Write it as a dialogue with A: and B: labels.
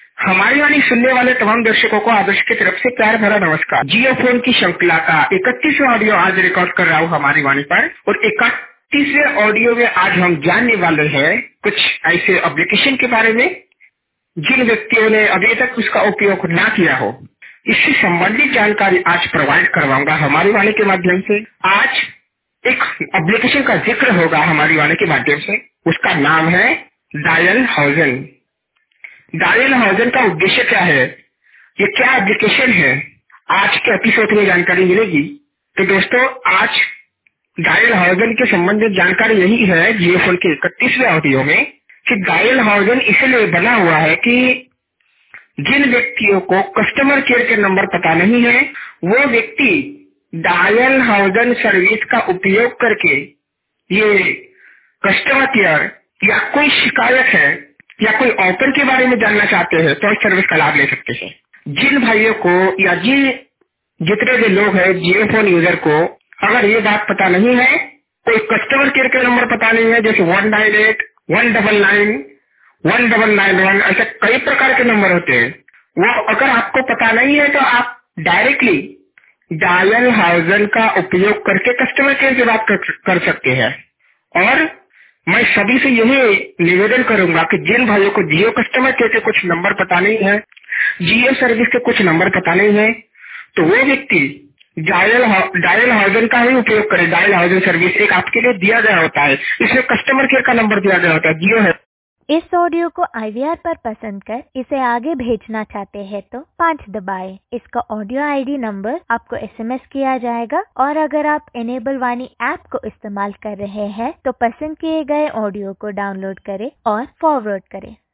A: हमारी वाणी सुनने वाले तमाम दर्शकों को आदर्श की तरफ से प्यार भरा नमस्कार। जियो फोन की श्रृंखला का 31वां ऑडियो आज रिकॉर्ड कर रहा हूँ हमारी वाणी पर, और 31वें ऑडियो में आज हम जानने वाले हैं कुछ ऐसे एप्लीकेशन के बारे में जिन व्यक्तियों ने अभी तक उसका उपयोग ना किया हो। इससे संबंधित जानकारी आज प्रोवाइड करवाऊंगा हमारी वाणी के माध्यम से। आज एक एप्लीकेशन का जिक्र होगा हमारी वाणी के माध्यम से, उसका नाम है डायल हाउजन। डायल हाउजन का उद्देश्य क्या है, ये क्या एप्लीकेशन है, आज के एपिसोड में जानकारी मिलेगी। तो दोस्तों, आज डायल हाउजन के संबंधित जानकारी यही है जियो फोन के 31वें ऑडियो में कि डायल हाउजन इसलिए बना हुआ है कि जिन व्यक्तियों को कस्टमर केयर के नंबर पता नहीं है, वो व्यक्ति डायल हाउजन सर्विस का उपयोग करके ये कस्टमर केयर या कोई शिकायत है या कोई ऑफर के बारे में जानना चाहते हैं तो इस सर्विस का लाभ ले सकते हैं। जिन भाइयों को या जितने भी लोग हैं जियो फोन यूजर को अगर ये बात पता नहीं है, कोई कस्टमर केयर के नंबर पता नहीं है, जैसे 198, 199, 1991 ऐसे कई प्रकार के नंबर होते हैं, वो अगर आपको पता नहीं है तो आप डायरेक्टली डायल हाउजन का उपयोग करके कस्टमर केयर से बात कर सकते हैं। और मैं सभी से यही निवेदन करूंगा कि जिन भाइयों को जियो कस्टमर केयर के कुछ नंबर पता नहीं है, जियो सर्विस के कुछ नंबर पता नहीं है, तो वो व्यक्ति डायल हाउजन का ही उपयोग करे। डायल हाउजन सर्विस एक आपके लिए दिया गया होता है, इसमें कस्टमर केयर का नंबर दिया गया होता है, जियो है।
B: इस ऑडियो को IVR पर पसंद कर इसे आगे भेजना चाहते हैं तो 5 दबाएं। इसका ऑडियो ID नंबर आपको SMS किया जाएगा, और अगर आप इनेबल वाणी ऐप को इस्तेमाल कर रहे हैं तो पसंद किए गए ऑडियो को डाउनलोड करें और फॉरवर्ड करें।